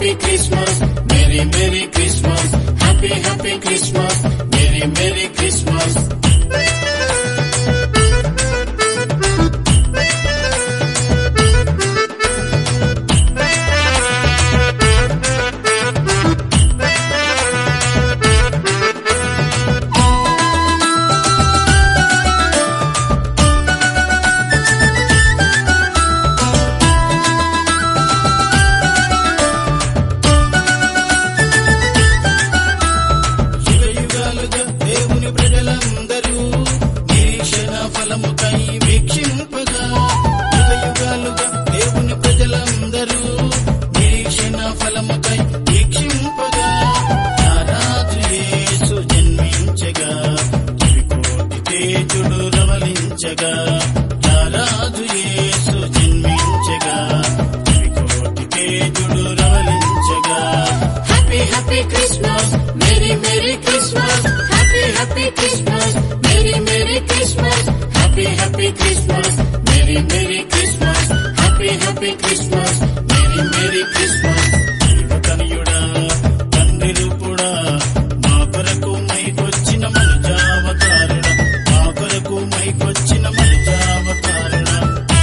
happy Christmas, Merry Christmas, happy Christmas, Merry Christmas. Happy Christmas, Merry Christmas, happy Christmas, Merry Christmas, happy Christmas, Merry Christmas, happy Christmas, Merry Christmas. జీవకనియుడా తండ్రి రూపుడా మా కొరకు మైకొచ్చిన మనుజావతారుడా, మా కొరకు మైకొచ్చిన మనుజావతారుడా.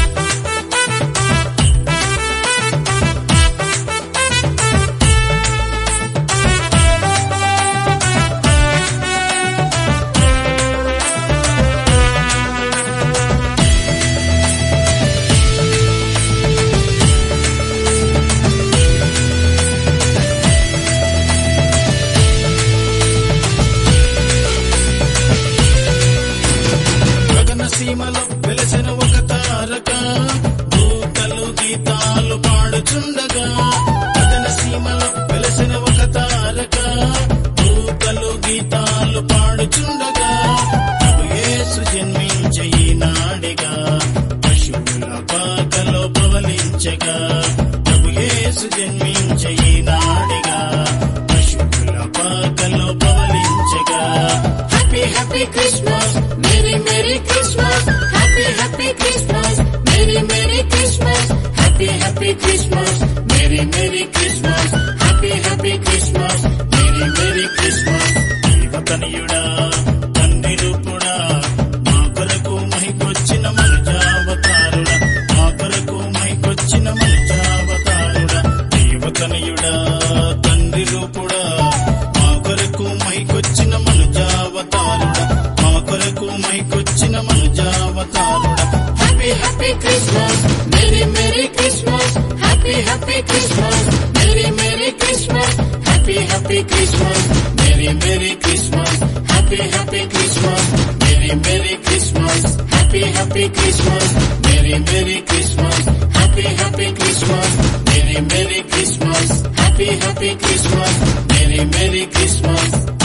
సీమలో వెలసిన ఒక తారక దూతలు గీతాలు పాడుచుండగా, గగన సీమలో వెలసిన ఒక తారక దూతలు గీతాలు పాడుచుండగా, ప్రభు యేసు జన్మించే ఈనాడిగా పశువుల పాకలో పవలించగా, ప్రభు యేసు జన్మించే ఈనాడిగా పశువుల పాకలో పవలించగా. Happy Christmas, Merry Christmas, happy Christmas, Merry Christmas, happy Christmas, Merry Christmas, happy Christmas, Merry Christmas. జీవకనియుడా తండ్రి రూపుడా మా కొరకు మహికొచ్చిన మనుజావతారుడా, మా కొరకు మహికొచ్చిన మనుజావతారుడా. జీవకనియుడా తండ్రి రూపుడా మా కొరకు మహికొచ్చిన మనుజావతారుడా, మా కొరకు మహికొచ్చిన మనుజావతారుడా. Happy Christmas, Merry Christmas, happy Christmas, Merry Christmas, happy Christmas, Merry Christmas, happy Christmas, Merry Christmas, happy Christmas, Merry Christmas, happy Christmas, Merry Christmas, happy Christmas, Merry Christmas.